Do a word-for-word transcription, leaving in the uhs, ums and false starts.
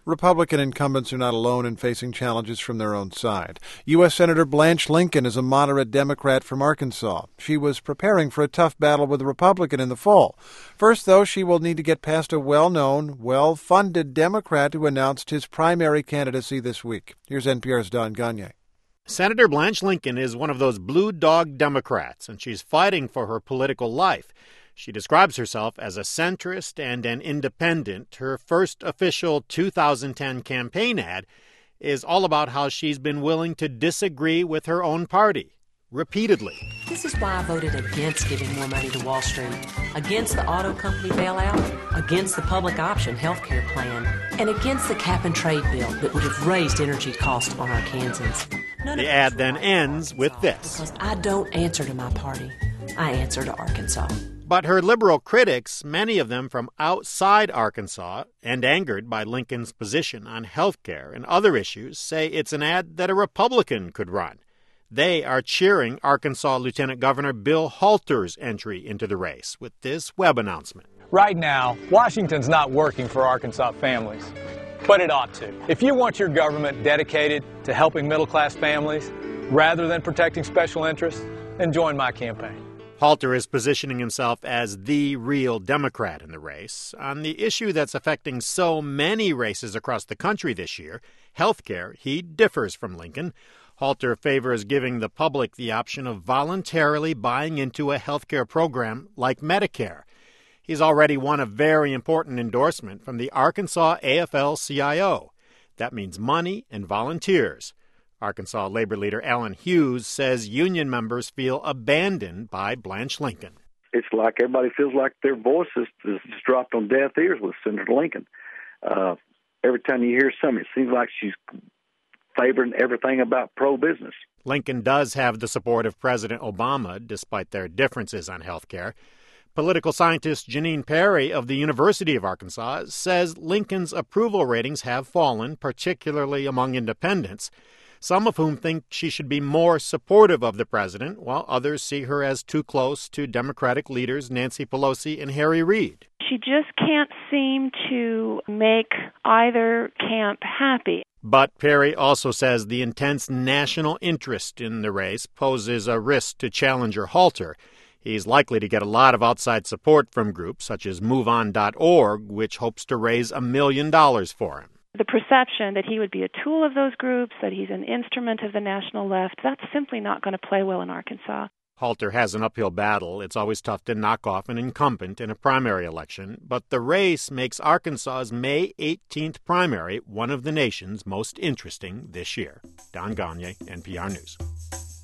Republican incumbents are not alone in facing challenges from their own side. U S. Senator Blanche Lincoln is a moderate Democrat from Arkansas. She was preparing for a tough battle with a Republican in the fall. First, though, she will need to get past a well-known, well-funded Democrat who announced his primary candidacy this week. Here's N P R's Don Gagné. Senator Blanche Lincoln is one of those blue dog Democrats, and she's fighting for her political life. She describes herself as a centrist and an independent. Her first official two thousand ten campaign ad is all about how she's been willing to disagree with her own party, repeatedly. This is why I voted against giving more money to Wall Street, against the auto company bailout, against the public option health care plan, and against the cap-and-trade bill that would have raised energy costs on Arkansans. None the ad then ends with this. Because I don't answer to my party. I answer to Arkansas. But her liberal critics, many of them from outside Arkansas and angered by Lincoln's position on health care and other issues, say it's an ad that a Republican could run. They are cheering Arkansas Lieutenant Governor Bill Halter's entry into the race with this web announcement. Right now, Washington's not working for Arkansas families, but it ought to. If you want your government dedicated to helping middle-class families rather than protecting special interests, then join my campaign. Halter is positioning himself as the real Democrat in the race. On the issue that's affecting so many races across the country this year, health care, he differs from Lincoln. Halter favors giving the public the option of voluntarily buying into a health care program like Medicare. He's already won a very important endorsement from the Arkansas A F L C I O. That means money and volunteers. Arkansas labor leader Alan Hughes says union members feel abandoned by Blanche Lincoln. It's like everybody feels like their voice is, is just dropped on deaf ears with Senator Lincoln. Uh, every time you hear something, it seems like she's favoring everything about pro-business. Lincoln does have the support of President Obama, despite their differences on health care. Political scientist Janine Perry of the University of Arkansas says Lincoln's approval ratings have fallen, particularly among independents, some of whom think she should be more supportive of the president, while others see her as too close to Democratic leaders Nancy Pelosi and Harry Reid. She just can't seem to make either camp happy. But Perry also says the intense national interest in the race poses a risk to challenger Halter. He's likely to get a lot of outside support from groups such as move on dot org, which hopes to raise a million dollars for him. The perception that he would be a tool of those groups, that he's an instrument of the national left, that's simply not going to play well in Arkansas. Halter has an uphill battle. It's always tough to knock off an incumbent in a primary election, but the race makes Arkansas's May eighteenth primary one of the nation's most interesting this year. Don Gagné, N P R News.